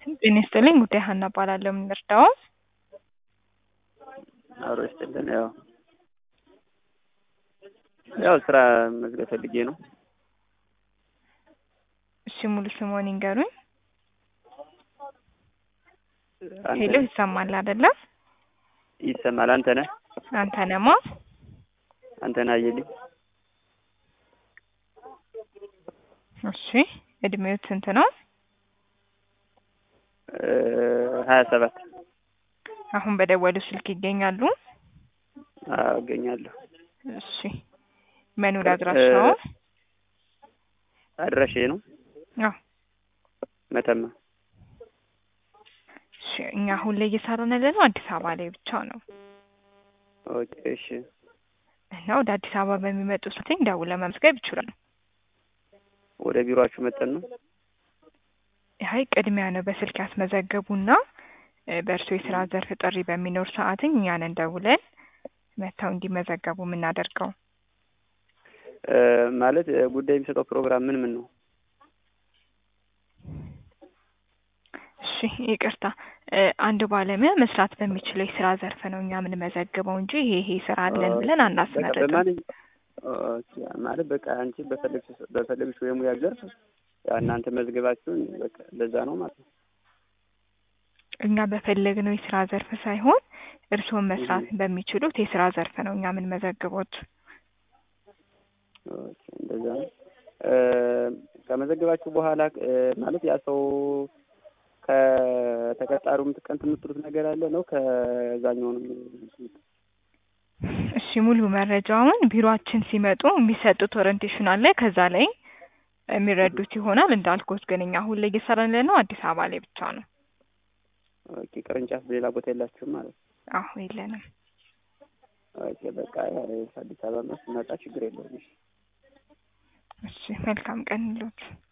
ጤና ይስጥልኝ ጉዳይ ሀና እባላለሁ። ምን ልርዳዎ? አብሮ ይስጥልን። ያው ስራ መዝገብ ፈልጌ ነው። እሺ ሙሉ ስምዎን ይንገሩኝ? አንተ ሄሎ ነህ? ይሰማል አይደለ? ይሰማል። አንተ ነህ? አንተ ነማ? አንተ ነህ አየልኝ። እሺ እድሜው ስንት ነው? 27 አሁን በደወሉ ስልክ ይገኛሉ? አዎ እገኛለሁ። እሺ መኖሪያ አድራሻው? አድራሻዬ ነው አዎ መተማ። እሺ እኛ አሁን ላይ እየሰራን ያለነው አዲስ አበባ ላይ ብቻ ነው። ኦኬ እሺ። እና ወደ አዲስ አበባ በሚመጡ ሰዓት ደውለው መመዝገብ ይችላሉ። ወደ ቢሮአችሁ መጠን ነው? አይ ቅድሚያ ነው በስልክ ያስመዘገቡና በእርሱ የስራ ዘርፍ ጥሪ በሚኖር ሰዓት እኛን ደውለን መተው እንዲመዘገቡ የምናደርገው። ማለት ጉዳይ የሚሰጠው ፕሮግራም ምን ነው? እሺ ይቅርታ፣ አንድ ባለሙያ መስራት በሚችለው የስራ ዘርፍ ነው እኛ የምንመዘግበው እንጂ ይሄ ስራ አለን ብለን አናስመርጥም። ኦኬ ማለት በቃ አንቺ በፈለግሽው የሙያ ዘርፍ ያው እናንተ መዝገባችሁን በቃ ለዛ ነው ማለት ነው። እኛ በፈለግነው የስራ ዘርፍ ሳይሆን እርስዎን መስራት በሚችሉት የስራ ዘርፍ ነው እኛ የምንመዘግቦት። ኦኬ እንደዛ ነው። ከመዘገባችሁ በኋላ ማለት ያ ሰው ከተቀጣሪው ምትቀንት የምትሉት ነገር አለ ነው ከዛኛው ነው? እሺ ሙሉ መረጃውን ቢሮአችን ሲመጡ የሚሰጡት ኦሪንቴሽን አለ፣ ከዛ ላይ የሚረዱት ይሆናል። እንዳልኩት ግን እኛ አሁን ላይ እየሰራን ያለነው አዲስ አበባ ላይ ብቻ ነው። ኦኬ ቅርንጫፍ ሌላ ቦታ የላችሁም ማለት ነው? አዎ የለንም። ኦኬ በቃ አዲስ አበባ መጣ ችግር የለውም። እሺ መልካም ቀን ይሁንልዎት።